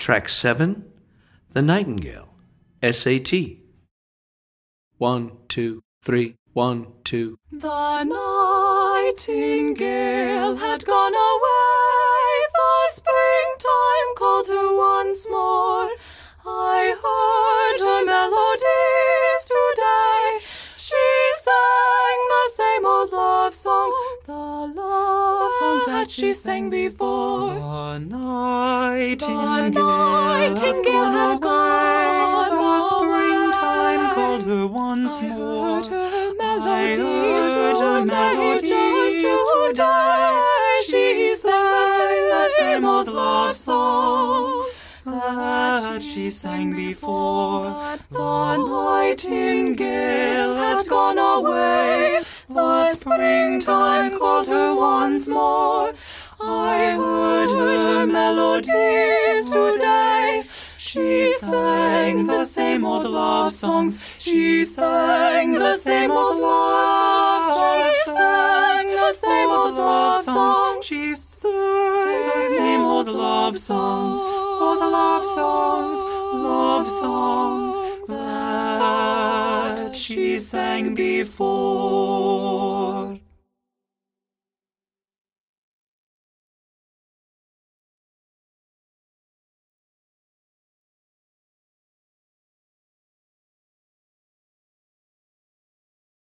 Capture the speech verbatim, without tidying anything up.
Track seven, The Nightingale, S A T. One, two, three, one, two. The nightingale had gone away, the springtime called her once more. I heard her melodies today, she sang the same old love songs, the love songs that she sang before. The nightingale, The nightingale had gone the away, springtime called her once I more. heard her I melodies heard her today, melodies just today, she sang the same old love songs that she sang before. The nightingale had gone away, the springtime called her once more. I heard her melodies today, she sang the same old love songs, she sang the same old love songs, she sang the same old love songs, She sang the same old love songs, all the love songs, love songs that she sang before.